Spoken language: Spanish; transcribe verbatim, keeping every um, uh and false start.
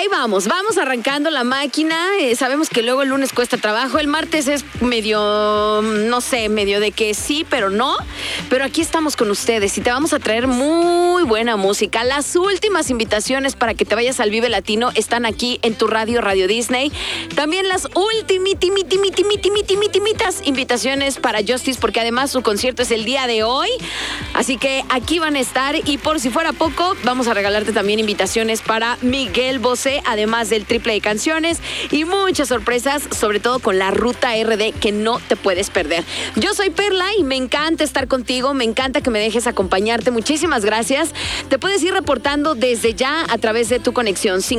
ahí vamos, vamos arrancando la máquina. Eh, sabemos que luego el lunes cuesta trabajo, el martes es medio, no sé, medio de que sí, pero no. Pero aquí estamos con ustedes y te vamos a traer muy buena música. Las últimas invitaciones para que te vayas al Vive Latino están aquí en tu radio, Radio Disney. También las ultimitimitimitimitimitimitas invitaciones para Justice, porque además su concierto es el día de hoy. Así que aquí van a estar, y por si fuera poco, vamos a regalarte también invitaciones para Miguel Bosé, además del triple de canciones y muchas sorpresas, sobre todo con la Ruta R D, que no te puedes perder. Yo soy Perla y me encanta estar contigo, me encanta que me dejes acompañarte. Muchísimas gracias. Te puedes ir reportando desde ya a través de tu conexión